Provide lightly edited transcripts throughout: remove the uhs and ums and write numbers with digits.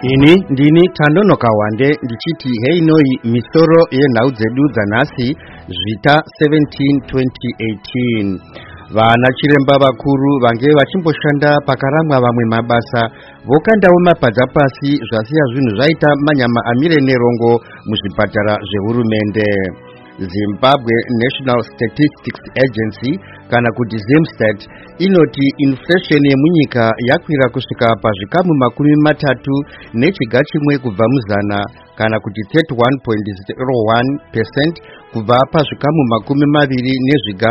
Ini ndini Tandono Kawande ndichiti heinoi misoro yenhau dzanhasi zvita 17-2018. Vana chiremba vakuru vange vachimboshanda pakaramwa vamwe mabasa vokandawo mapadza pasi zvasiya zvinhu zvaita manyama amire nerongo muzvipatara zvehurumende. Zimbabwe National Statistics Agency kana kuti ZimStat inoti inflation yemunyika yakwira kusvika pazvikamu 30 nechiga chimwe kubva muzana kana kuti 31.01% kubva pazvikamu 20 nezviga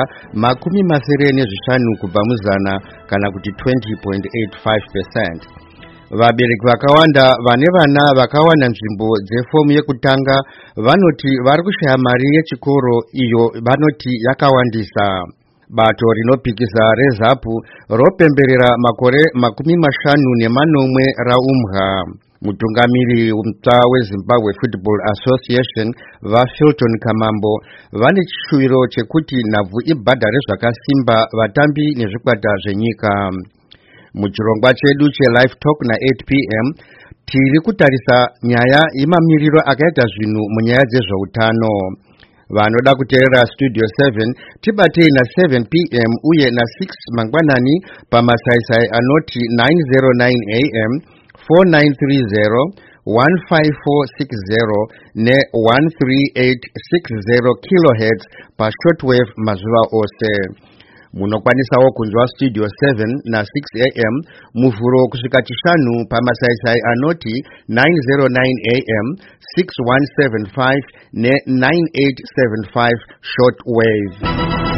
85 kubva muzana kana kuti 20.85%. Vabereki vakawanda vane vana vakawana nzvimbo dzefomu yekutanga vanoti vari kushaya mari yechikoro iyo vanoti yakawandisa. Bato rinopikisa reZAPU ropemberera makore 50 raumha. Mutungamiri mutsva weZimbabwe Football Association vaFilton Kamambo vane chishuwiro chekuti nhabvu ibhadhare zvakasimba vatambi nezvikwata zvenyika. Muchirongwa chedu cheLive Talk na8 p.m. tiri kutarisa nyaya yemamiriro akaita zvinhu munyaya dzezveutano. Vanoda kuteerera Studio 7 tibatei na7 p.m. uye na6 mangwanani pamasaisai anoti 909 am 4930 15460 ne13860 kHz pashortwave mazuva ose. Munokwanisawo kunzwa Studio 7 na6 am muvhuro kusvika chishanu pamasaisai anoti 909 am 6175 ne9875 shortwave.